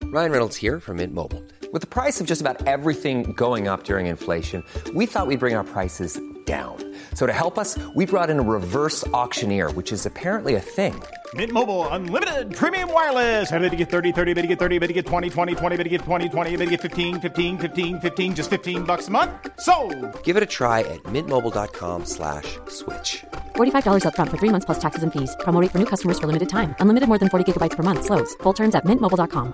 Ryan Reynolds here from Mint Mobile. With the price of just about everything going up during inflation, we thought we'd bring our prices down. So to help us, we brought in a reverse auctioneer, which is apparently a thing. Mint Mobile Unlimited Premium Wireless. How to get 30, 30, bit to get 30, bit to get 20, 20, 20, bit to get 20, 20, bit to get 15, 15, 15, 15, just $15 a month? Sold! Give it a try at mintmobile.com/switch. $45 up front for 3 months plus taxes and fees. Promo rate for new customers for limited time. Unlimited more than 40 gigabytes per month. Slows full terms at mintmobile.com.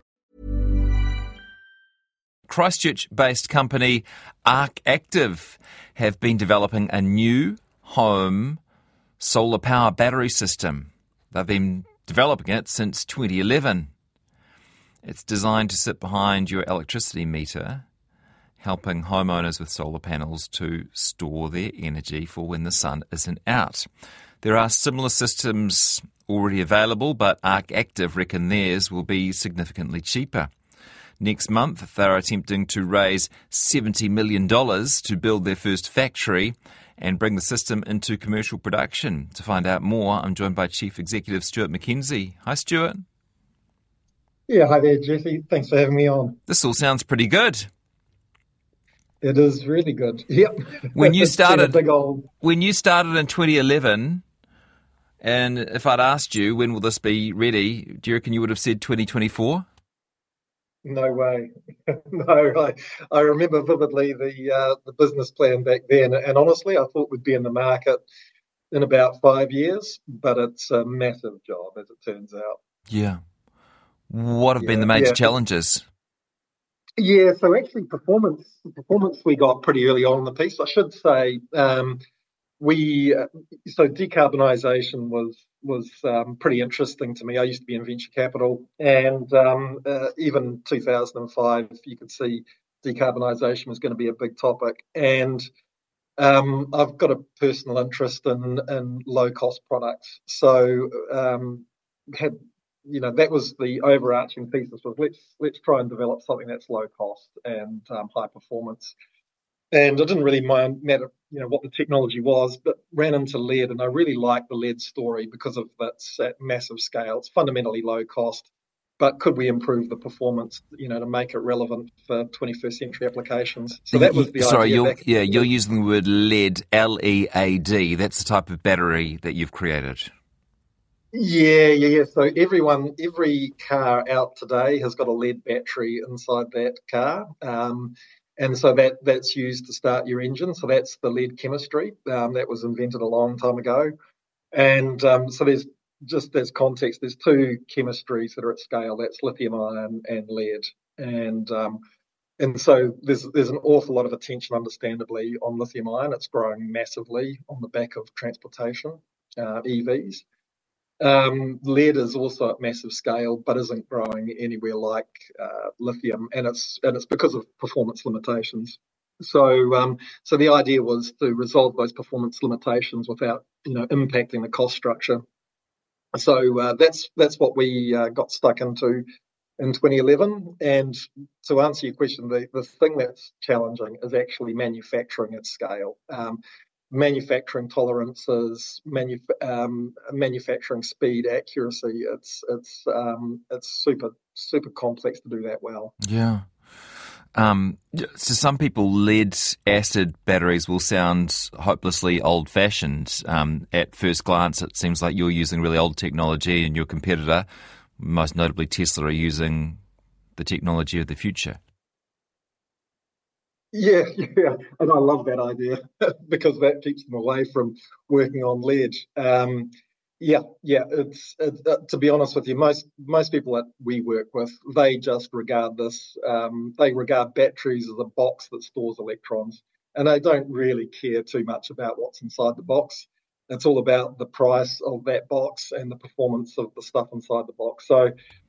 Christchurch-based company Arc Active have been developing a new home solar power battery system. They've been developing it since 2011. It's designed to sit behind your electricity meter, helping homeowners with solar panels to store their energy for when the sun isn't out. There are similar systems already available, but Arc Active reckon theirs will be significantly cheaper. Next month, they're attempting to raise $70 million to build their first factory and bring the system into commercial production. To find out more, I'm joined by Chief Executive Stuart McKenzie. Hi, Stuart. Yeah, hi there, Jesse. Thanks for having me on. This all sounds pretty good. It is really good. Yep. When you started in 2011, and if I'd asked you when will this be ready, do you reckon you would have said 2024? No way. No, I remember vividly the business plan back then, and honestly, I thought we'd be in the market in about 5 years, but it's a massive job, as it turns out. Yeah. What have been the major challenges? Yeah, so actually performance we got pretty early on in the piece. I should say so decarbonisation was pretty interesting to me. I used to be in venture capital, and even 2005, you could see decarbonisation was going to be a big topic. And I've got a personal interest in low cost products, so that was the overarching thesis: was let's try and develop something that's low cost and high performance. And I didn't really matter what the technology was, but ran into lead, and I really liked the lead story because of its at massive scale. It's fundamentally low cost, but could we improve the performance, to make it relevant for 21st century applications? So that was the idea. Sorry, you're using the word lead, L-E-A-D. That's the type of battery that you've created. Yeah. So every car out today has got a lead battery inside that car. And so that's used to start your engine. So that's the lead chemistry that was invented a long time ago. And so there's, just as context, there's two chemistries that are at scale. That's lithium ion and lead. And so there's an awful lot of attention, understandably, on lithium ion. It's growing massively on the back of transportation, EVs. Lead is also at massive scale, but isn't growing anywhere like lithium, and it's because of performance limitations. So the idea was to resolve those performance limitations without impacting the cost structure. So that's what we got stuck into in 2011. And to answer your question, the thing that's challenging is actually manufacturing at scale. Manufacturing tolerances, manufacturing speed, accuracy. It's super complex to do that well. Yeah. So some people, lead acid batteries will sound hopelessly old-fashioned. At first glance, it seems like you're using really old technology, and your competitor, most notably Tesla, are using the technology of the future. Yeah, and I love that idea because that keeps them away from working on lead. It's to be honest with you, most people that we work with, they just regard this. They regard batteries as a box that stores electrons, and they don't really care too much about what's inside the box. It's all about the price of that box and the performance of the stuff inside the box. So,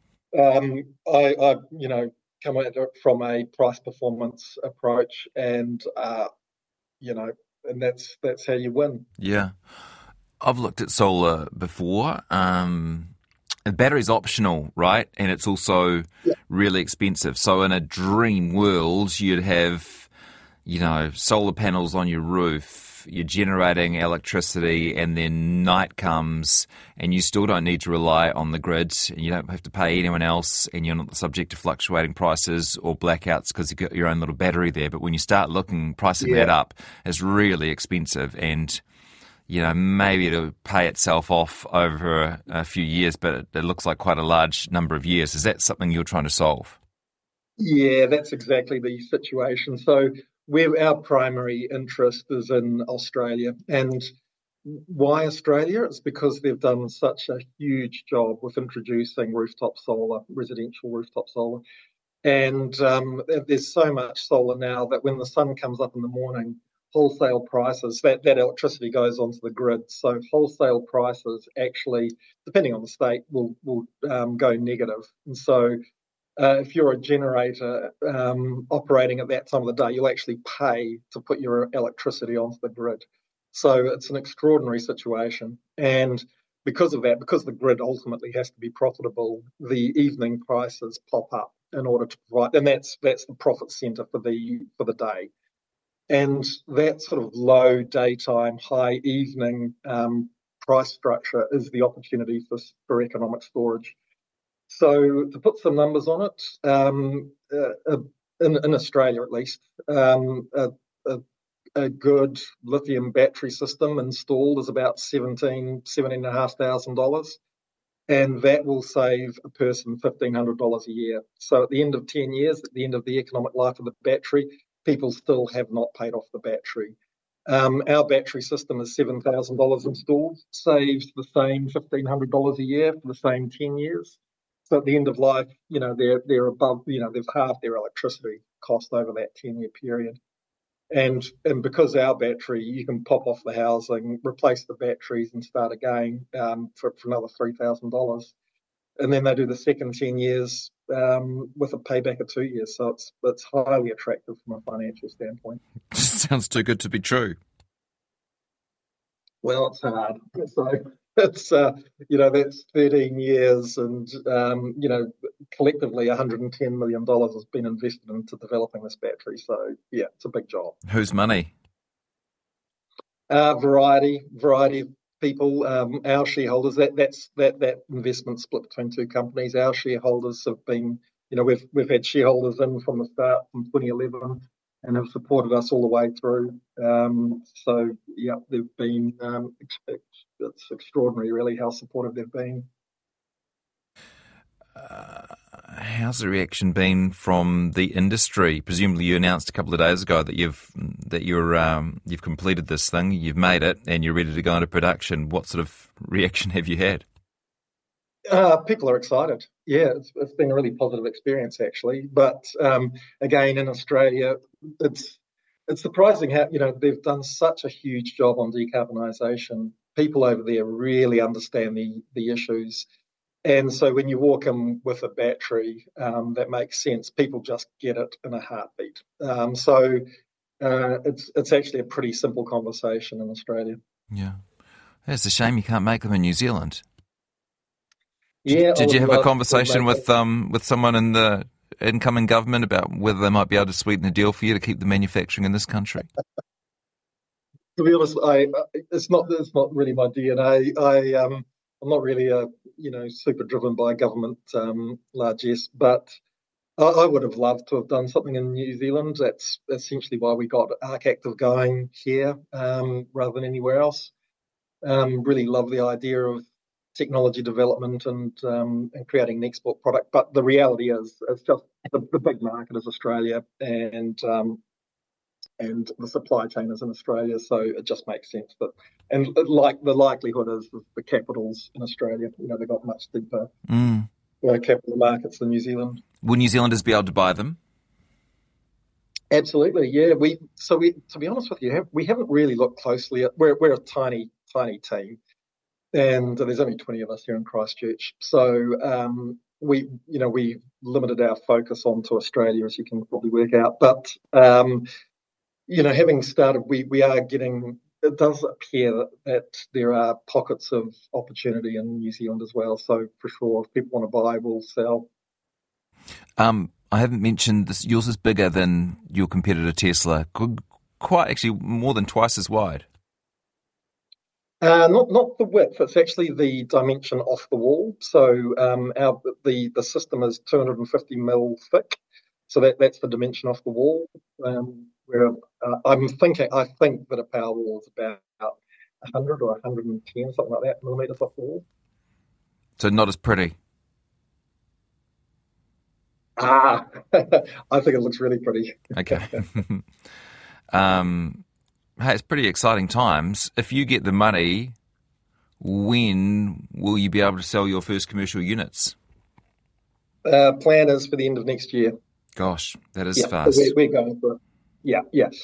I come at it from a price performance approach, and and that's how you win. Yeah, I've looked at solar before. The battery's optional, right? And it's also really expensive. So in a dream world, you'd have, solar panels on your roof, you're generating electricity and then night comes and you still don't need to rely on the grid and you don't have to pay anyone else and you're not subject to fluctuating prices or blackouts because you've got your own little battery there. But when you start pricing that up, it's really expensive and, maybe it'll pay itself off over a few years, but it looks like quite a large number of years. Is that something you're trying to solve? Yeah, that's exactly the situation. So our primary interest is in Australia. And why Australia? It's because they've done such a huge job with introducing residential rooftop solar. And there's so much solar now that when the sun comes up in the morning, wholesale prices, that electricity goes onto the grid. So wholesale prices actually, depending on the state, will go negative. And so if you're a generator operating at that time of the day, you'll actually pay to put your electricity onto the grid. So it's an extraordinary situation. And because of that, because the grid ultimately has to be profitable, the evening prices pop up in order to provide, and that's the profit centre for the day. And that sort of low daytime, high evening price structure is the opportunity for economic storage. So to put some numbers on it, in Australia at least, a good lithium battery system installed is about $17,500, and that will save a person $1,500 a year. So at the end of 10 years, at the end of the economic life of the battery, people still have not paid off the battery. Our battery system is $7,000 installed, saves the same $1,500 a year for the same 10 years. So at the end of life, they're above, they've halved their electricity cost over that 10-year period. And because our battery, you can pop off the housing, replace the batteries and start again for another $3,000. And then they do the second 10 years with a payback of 2 years. So it's highly attractive from a financial standpoint. Sounds too good to be true. Well, it's hard. So it's, that's 13 years and, collectively $110 million has been invested into developing this battery. So, yeah, it's a big job. Whose money? Variety of people. Our shareholders, that investment split between two companies. Our shareholders have been, we've had shareholders in from the start, from 2011, and have supported us all the way through. So, yeah, they've been, it's extraordinary, really, how supportive they've been. How's the reaction been from the industry? Presumably, you announced a couple of days ago that you've completed this thing, you've made it, and you're ready to go into production. What sort of reaction have you had? People are excited. Yeah, it's been a really positive experience, actually. But again, in Australia, it's surprising how they've done such a huge job on decarbonisation. People over there really understand the issues. And so when you walk in with a battery that makes sense, people just get it in a heartbeat. So it's actually a pretty simple conversation in Australia. Yeah. It's a shame you can't make them in New Zealand. Yeah. Did you have a conversation with someone in the incoming government about whether they might be able to sweeten the deal for you to keep the manufacturing in this country? To be honest, it's not really my DNA. I'm not really super driven by government largesse, but I would have loved to have done something in New Zealand. That's essentially why we got Arc Active going here rather than anywhere else. Really love the idea of technology development and creating an export product. But the reality is, it's just the big market is Australia, and the supply chain is in Australia, so it just makes sense. And like the likelihood is the capitals in Australia, they've got much deeper capital markets than New Zealand. Will New Zealanders be able to buy them? Absolutely, yeah. To be honest with you, we haven't really looked closely at. We're a tiny team, and there's only 20 of us here in Christchurch. So we limited our focus onto Australia, as you can probably work out. But having started, we are getting. It does appear that there are pockets of opportunity in New Zealand as well. So for sure, if people want to buy, we'll sell. I haven't mentioned this. Yours is bigger than your competitor Tesla. Quite actually more than twice as wide. Not the width. It's actually the dimension off the wall. So the system is 250 mil thick. So that's the dimension off the wall. Where I think that a power wall is about 100 or 110, something like that, millimeters off the wall. So not as pretty. I think it looks really pretty. Okay. Hey, it's pretty exciting times. If you get the money, when will you be able to sell your first commercial units? Plan is for the end of next year. Gosh, that is fast. We're going for it. Yeah.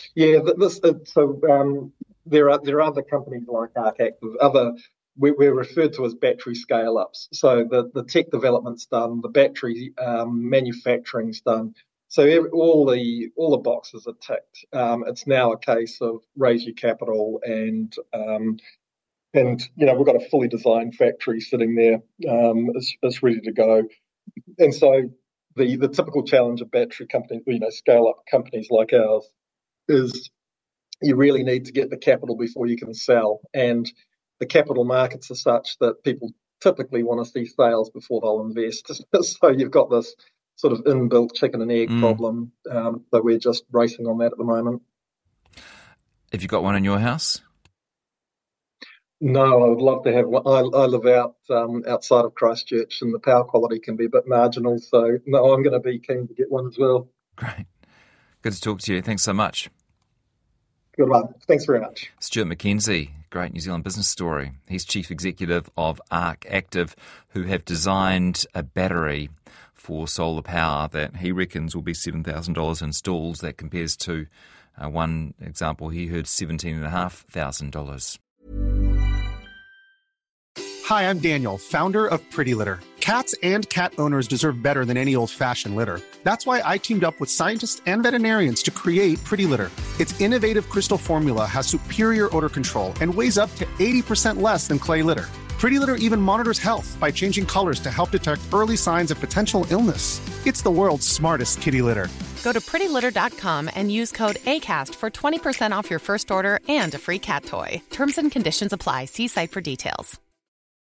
There are other companies like Arc Active. We're referred to as battery scale-ups. So the tech development's done, the battery manufacturing's done. So all the boxes are ticked. It's now a case of raise your capital and we've got a fully designed factory sitting there. It's ready to go. And so the typical challenge of battery companies, scale-up companies like ours, is you really need to get the capital before you can sell. And the capital markets are such that people typically want to see sales before they'll invest. So you've got this sort of inbuilt chicken and egg problem. So we're just racing on that at the moment. Have you got one in your house? No, I would love to have one. I live outside of Christchurch, and the power quality can be a bit marginal. So no, I'm going to be keen to get one as well. Great. Good to talk to you. Thanks so much. Good one. Thanks very much. Stuart McKenzie, great New Zealand business story. He's chief executive of Arc Active, who have designed a battery for solar power that he reckons will be $7,000 installed. That compares to one example he heard $17,500. Hi, I'm Daniel, founder of Pretty Litter. Cats and cat owners deserve better than any old-fashioned litter. That's why I teamed up with scientists and veterinarians to create Pretty Litter. Its innovative crystal formula has superior odor control and weighs up to 80% less than clay litter. Pretty Litter even monitors health by changing colors to help detect early signs of potential illness. It's the world's smartest kitty litter. Go to prettylitter.com and use code ACAST for 20% off your first order and a free cat toy. Terms and conditions apply. See site for details.